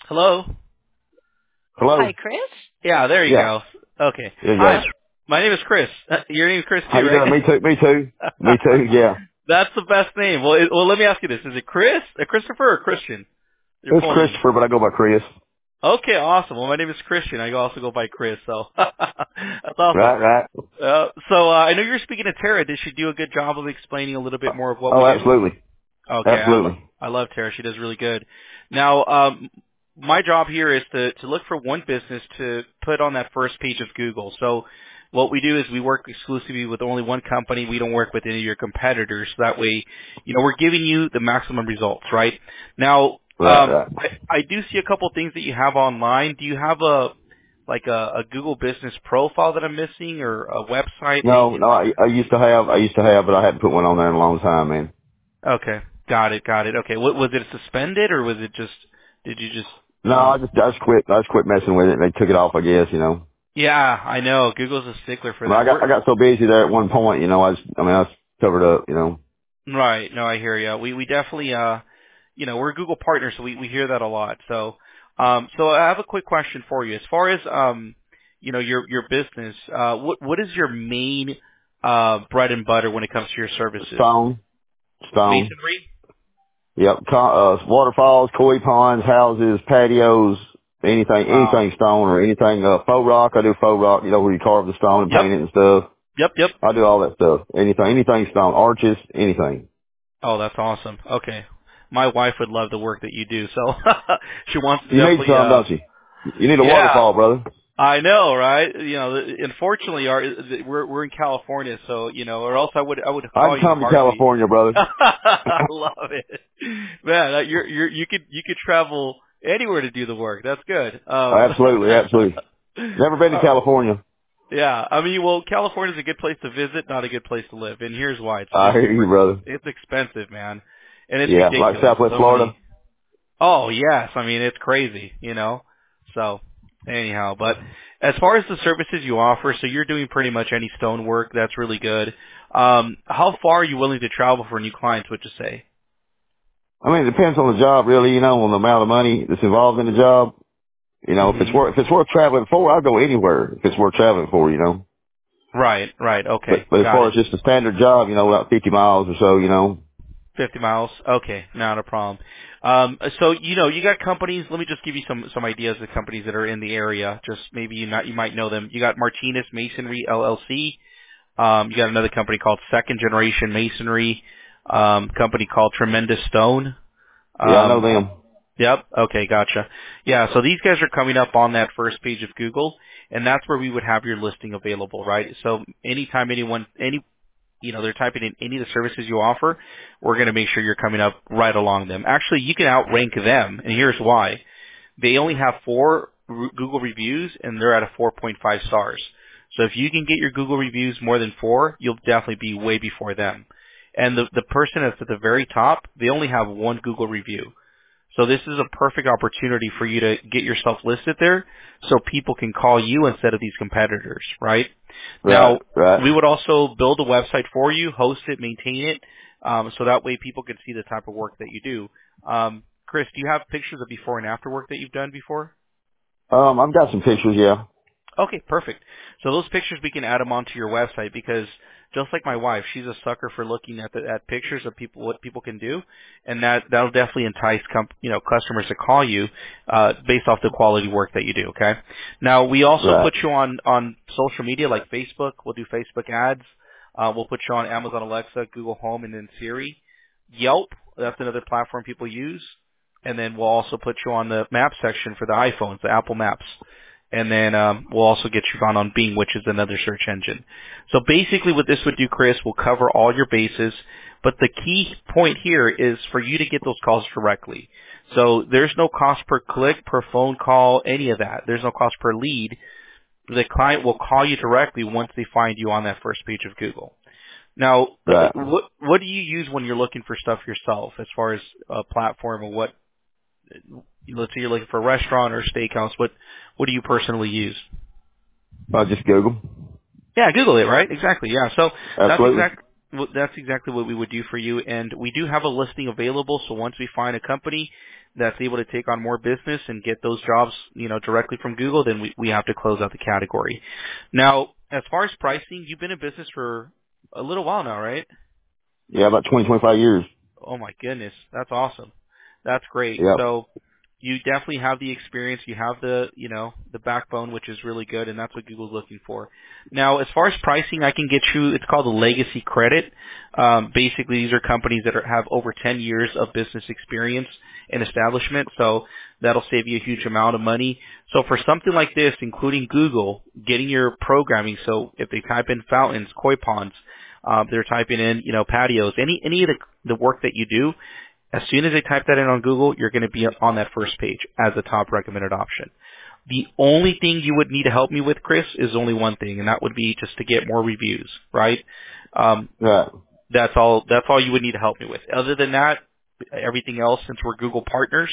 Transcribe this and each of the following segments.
Hello? Hello? Hi, Chris? Yeah, there you Yeah. go. Okay. There you Hi, go. my name is Chris. Your name is Chris How too, you right? doing? Me too. Me too. Me too. Yeah. That's the best name. Well, let me ask you this. Is it Chris, Christopher, or Christian? Your It's full name? Christopher, but I go by Chris. Okay, awesome. Well, my name is Christian. I also go by Chris, so that's awesome. Right, right. I know you're speaking to Tara. Did she do a good job of explaining a little bit more of what we Oh, do? absolutely. Okay, Absolutely. I love Tara. She does really good. Now, my job here is to look for one business to put on that first page of Google. So what we do is we work exclusively with only one company. We don't work with any of your competitors. That way, we're giving you the maximum results, right? Now, Right, right. I do see a couple things that you have online. Do you have a Google Business profile that I'm missing, or a website? No, no, I used to have, but I hadn't put one on there in a long time, man. Okay. Got it. Okay. What was it, suspended, or was it just, did you just, No, I just quit messing with it. They took it off, I guess, you know. yeah, I know. Google's a stickler for I mean, that. I got so busy there at one point, you know, I was covered up, you know. Right. No, I hear you. We definitely, we're a Google partner, so we hear that a lot. So I have a quick question for you. As far as, your business, what is your main, bread and butter when it comes to your services? Stone. Masonry? Yep. Waterfalls, koi ponds, houses, patios, Wow. anything stone or anything, faux rock. I do faux rock, you know, where you carve the stone and Yep. paint it and stuff. Yep. I do all that stuff. Anything stone, arches, anything. Oh, that's awesome. Okay. My wife would love the work that you do, so she wants to You need definitely, some, don't you? You need a yeah, waterfall, brother. I know, right? Unfortunately, we're in California, so, or else I would I call can you in a come to heartbeat. California, brother. I love it. Man, you could travel anywhere to do the work. That's good. Absolutely, absolutely. Never been to uh, California. yeah, I mean, well, California's a good place to visit, not a good place to live. And here's why. It's I just hear you, brother. it's expensive, man. And it's Yeah, like ridiculous. Southwest So Florida. many. Oh, yes. I mean, it's crazy. So, anyhow, but as far as the services you offer, so you're doing pretty much any stone work. That's really good. How far are you willing to travel for new clients, would you say? I mean, it depends on the job, really, you know, on the amount of money that's involved in the job. You know, Hmm. if it's worth traveling for, I'll go anywhere if it's worth traveling for, you know. Right. Okay. But as Got far it. as just a standard job, you know, about 50 miles or so, you know. 50 miles. Okay, not a problem. So you got companies. Let me just give you some ideas of companies that are in the area. Just maybe you might know them. You got Martinez Masonry LLC. You got another company called Second Generation Masonry. Company called Tremendous Stone. Yeah, I know Um, them. yep. Okay, gotcha. Yeah. So these guys are coming up on that first page of Google, and that's where we would have your listing available, right? So anytime they're typing in any of the services you offer, we're going to make sure you're coming up right along them. Actually, you can outrank them, and here's why. They only have 4 Google reviews, and they're at a 4.5 stars. So if you can get your Google reviews more than 4, you'll definitely be way before them. And the person that's at the very top, they only have 1 Google review. So this is a perfect opportunity for you to get yourself listed there so people can call you instead of these competitors, right? Right, Now, right. we would also build a website for you, host it, maintain it, so that way people can see the type of work that you do. Chris, do you have pictures of before and after work that you've done before? I've got some pictures, yeah. Okay, perfect. So those pictures, we can add them onto your website because just like my wife, she's a sucker for looking at pictures of people, what people can do, and that'll definitely entice customers to call you based off the quality work that you do. Okay. Now we also Right. put you on social media like Facebook. We'll do Facebook ads. We'll put you on Amazon Alexa, Google Home, and then Siri. Yelp, that's another platform people use. And then we'll also put you on the map section for the iPhones, the Apple Maps. And then we'll also get you on Bing, which is another search engine. So basically what this would do, Chris, will cover all your bases. But the key point here is for you to get those calls directly. So there's no cost per click, per phone call, any of that. There's no cost per lead. The client will call you directly once they find you on that first page of Google. Now, Right. what do you use when you're looking for stuff yourself as far as a platform, or what? Let's say you're looking for a restaurant or steakhouse. What do you personally use? Just Google. Yeah, Google it, right? Exactly. Yeah. So Absolutely. that's exactly what we would do for you. And we do have a listing available. So once we find a company, that's able to take on more business and get those jobs, directly from Google, then we have to close out the category. Now, as far as pricing, you've been in business for a little while now, right? Yeah, about 20, 25 years. Oh my goodness, that's awesome. That's great. Yep. So you definitely have the experience. You have the backbone, which is really good, and that's what Google's looking for. Now, as far as pricing, I can get you. It's called a legacy credit. Basically, these are companies that have over 10 years of business experience and establishment, so that'll save you a huge amount of money. So for something like this, including Google, getting your programming. So if they type in fountains, koi ponds, they're typing in, patios, any of the work that you do. As soon as they type that in on Google, you're going to be on that first page as the top recommended option. The only thing you would need to help me with, Chris, is only one thing, and that would be just to get more reviews, right? Right. That's all you would need to help me with. Other than that, everything else, since we're Google partners,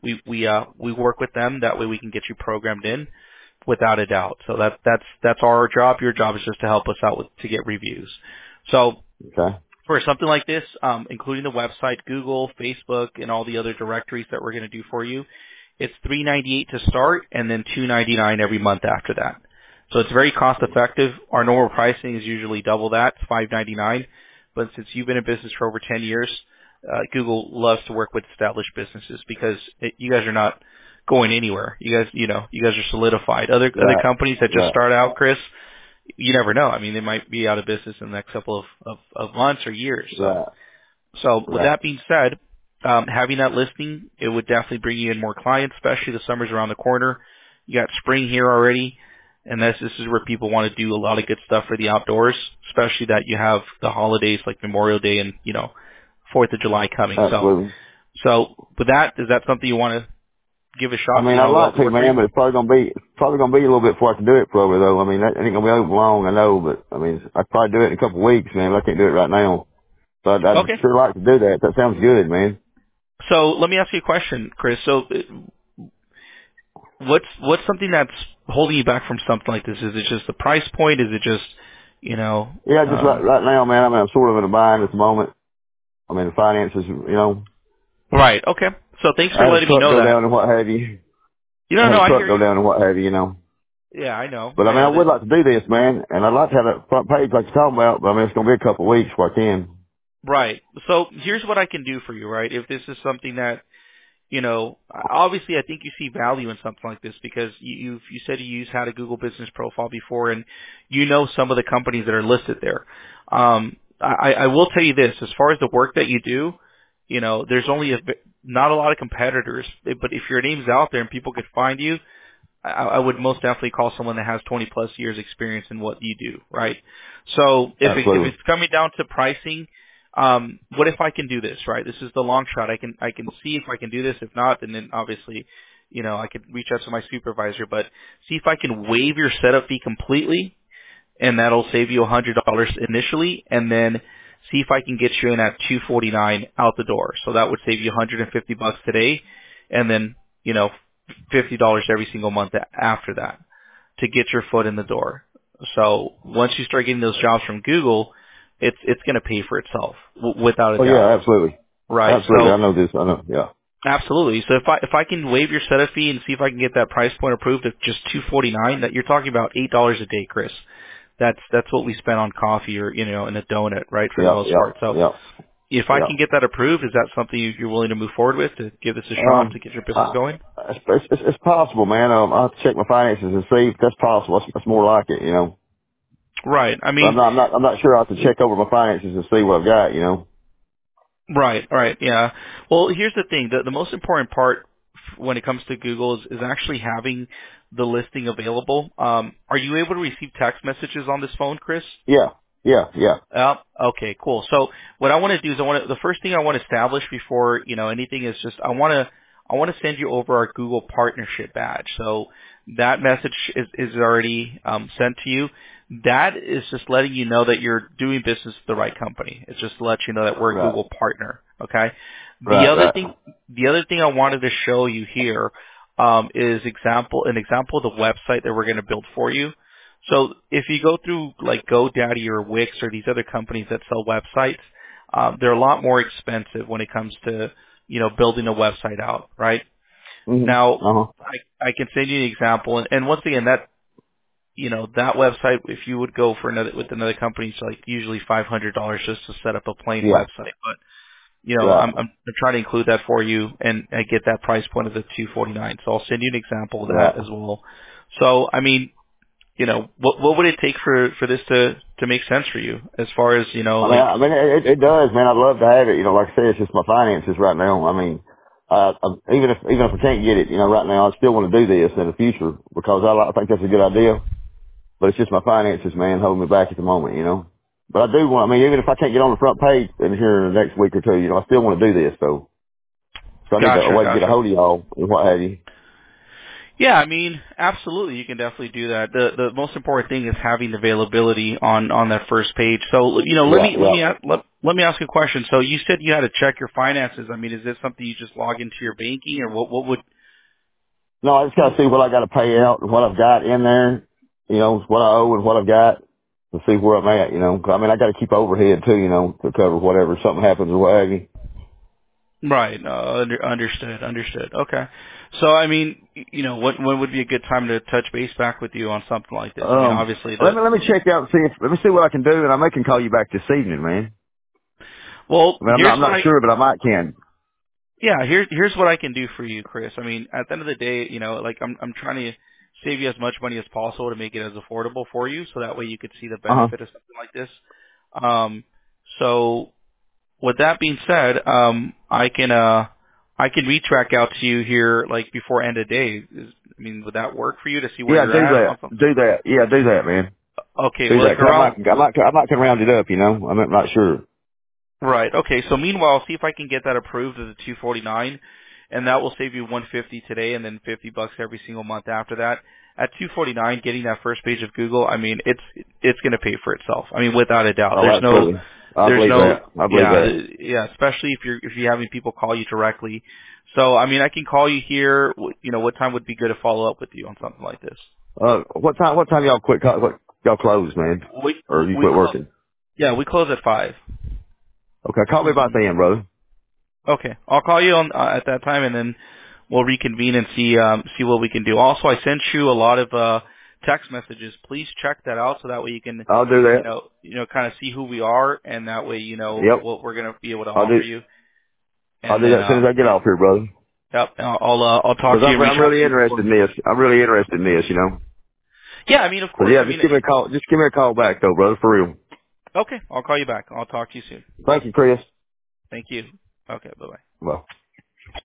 we work with them. That way we can get you programmed in without a doubt. So that's our job. Your job is just to help us out to get reviews. So Okay. for something like this, including the website, Google, Facebook, and all the other directories that we're going to do for you, it's $398 to start, and then $299 every month after that. So it's very cost effective. Our normal pricing is usually double that, it's $599. But since you've been in business for over 10 years, Google loves to work with established businesses because you guys are not going anywhere. You guys are solidified. Other companies that just start out, Chris, you never know. I mean, they might be out of business in the next couple of months or years. So with that being said, having that listing, it would definitely bring you in more clients, especially the summer's around the corner. You got spring here already, and this is where people want to do a lot of good stuff for the outdoors, especially that you have the holidays like Memorial Day and, 4th of July coming. Absolutely. So with that, is that something you want to give a shot? I mean, I'd like to, man, but it's probably gonna be a little bit before I can do it, probably though. I mean, that ain't gonna be open long, I know, but I mean, I'd probably do it in a couple of weeks, man. But I can't do it right now. So I'd sure like to do that. That sounds good, man. So let me ask you a question, Chris. So what's something that's holding you back from something like this? Is it just the price point? Is it just, Yeah, just right now, man. I mean, I'm sort of in a bind at the moment. I mean, the finances, Right. Okay. So thanks for letting me know that. Go down and what have you. I hear you. Go down and what have you, Yeah, I know. But I mean, I would like to do this, man, and I'd like to have that front page like you're talking about. But I mean, it's gonna be a couple of weeks before I can. Right. So here's what I can do for you, right? If this is something that, obviously I think you see value in something like this because you said you had a Google business profile before and some of the companies that are listed there. I will tell you this, as far as the work that you do, there's only not a lot of competitors, but if your name's out there and people could find you, I would most definitely call someone that has 20 plus years experience in what you do, right? So if it's coming down to pricing, what if I can do this, right? This is the long shot. I can see if I can do this. If not, then obviously, I could reach out to my supervisor, but see if I can waive your setup fee completely, and that'll save you $100 initially, and then see if I can get you in at $249 out the door. So that would save you $150 today, and then, $50 every single month after that to get your foot in the door. So once you start getting those jobs from Google, it's going to pay for itself without a doubt. Oh yeah, absolutely. Right. Absolutely. So, I know this. I know. Yeah. Absolutely. So if I can waive your setup fee and see if I can get that price point approved at just $249, that you're talking about $8 a day, Chris. That's what we spend on coffee or in a donut, right, for the most part. So if I can get that approved, is that something you're willing to move forward with to give this a shot to get your business going? It's possible, man. I'll have to check my finances and see if that's possible. That's more like it, Right. I mean, I'm not sure. I have to check over my finances and see what I've got, Right. Yeah. Well, here's the thing. The most important part when it comes to Google is actually having the listing available. Are you able to receive text messages on this phone, Chris? Yeah. Okay, cool. So what I want to do is the first thing I want to establish before, anything is just I want to send you over our Google partnership badge. So that message is already sent to you. That is just letting you know that you're doing business with the right company. It's just to let you know that we're a Google partner. Okay. The other thing I wanted to show you here is an example of the website that we're going to build for you. So if you go through like GoDaddy or Wix or these other companies that sell websites, they're a lot more expensive when it comes to building a website out, right? Mm-hmm. Now, Uh-huh. I can send you an example, and once again, that that website, if you would go for another company, it's like usually $500 just to set up a plain Yeah. website. But Right. I'm trying to include that for you, and I get that price point of the $249. So I'll send you an example of Right. that as well. So I mean, what would it take for this to make sense for you as far as like It does, man. I'd love to have it. Like I said, it's just my finances right now. I mean, even if I can't get it, right now, I still want to do this in the future because I think that's a good idea. But it's just my finances, man, holding me back at the moment. But I do want. I mean, even if I can't get on the front page in here in the next week or two, I still want to do this though. So I need a way to get a gotcha. hold of y'all and what have you. Yeah, I mean, absolutely, you can definitely do that. The most important thing is having availability on that first page. So, let Yeah, me yeah. let me ask you a question. So, you said you had to check your finances. I mean, is this something you just log into your banking, or what would? No, I just got to see what I got to pay out and what I've got in there. What I owe and what I've got to see where I'm at. 'Cause I mean, I got to keep overhead too. To cover whatever something happens or what have you. Right. Understood. Okay. So, I mean, when would be a good time to touch base back with you on something like this? I mean, obviously Let me check out and let me see what I can do, and I may can call you back this evening, man. well, I mean, here's I'm what not sure, but I might can. Yeah, here's what I can do for you, Chris. I mean, at the end of the day, like I'm trying to save you as much money as possible to make it as affordable for you, so that way you could see the Uh huh. benefit of something like this. So with that being said, I can reach back out to you here like before end of day. I mean, would that work for you to see where Yeah, you're do at? that. Do that. Yeah, do that, man. Okay, Do well, that. like 'Cause around I might can round it up. I'm not sure. right. Okay. So meanwhile, I'll see if I can get that approved as a 249, and that will save you 150 today, and then $50 every single month after that. At 249, getting that first page of Google, I mean, it's going to pay for itself. I mean, without a doubt. Oh, absolutely. I believe that. I believe that. Yeah, especially if you're having people call you directly. So I mean, I can call you here. What time would be good to follow up with you on something like this? What time y'all quit? What y'all close, man? We Or you we quit close. working? Yeah, we close at 5. Okay, call me about then, brother. Okay, I'll call you on at that time, and then we'll reconvene and see what we can do. Also, I sent you a lot of text messages. Please check that out, so that way you can I'll do that. kind of see who we are, and that way you know Yep. what we're going to be able to I'll do. offer you. I'll And do then that as soon as I get off here, brother. yep, and I'll talk Because to you and reach I'm out really to you interested before. in this. I'm really interested in this. Yeah, I mean, of But course. yeah, I mean, just give me a call. Just give me a call back, though, brother, for real. okay, I'll call you back. I'll talk to you soon. Thank you, Chris. Thank you. Okay, bye bye. Well.